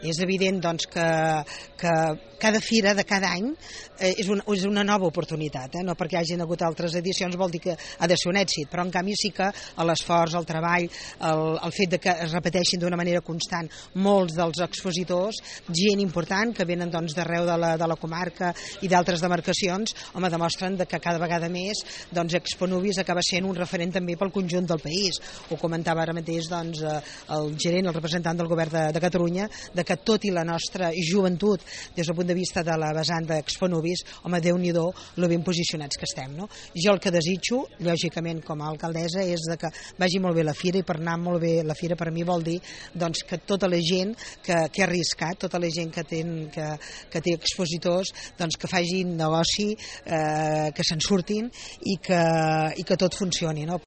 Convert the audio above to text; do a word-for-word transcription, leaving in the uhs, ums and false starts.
És evident doncs, que, que cada fira de cada any eh, és, una, és una nova oportunitat, eh? No perquè hagin hagut altres edicions vol dir que ha de ser un èxit, però en canvi sí que l'esforç, el treball, el, el fet de que es repeteixin d'una manera constant molts dels expositors, gent important que venen doncs, d'arreu de, la, de la comarca i d'altres demarcacions, home, demostren de que cada vegada més doncs, Exponubis acaba sent un referent també pel conjunt del país. Ho comentava ara mateix doncs, el gerent, el representant del govern de, de Catalunya, de que tot i la nostra joventut des del punt de vista de la vessant d'Exponubis, home, Déu-n'hi-do lo ben posicionats que estem, no? Jo el que desitjo, lògicament com a alcaldessa, és de que vagi molt bé la fira, i per anar molt bé la fira per mi vol dir doncs, que tota la gent que, que ha arriscat, tota la gent que, ten, que, que té expositors, doncs, que facin negoci, eh, que se'n surtin i que, i que tot funcioni, no?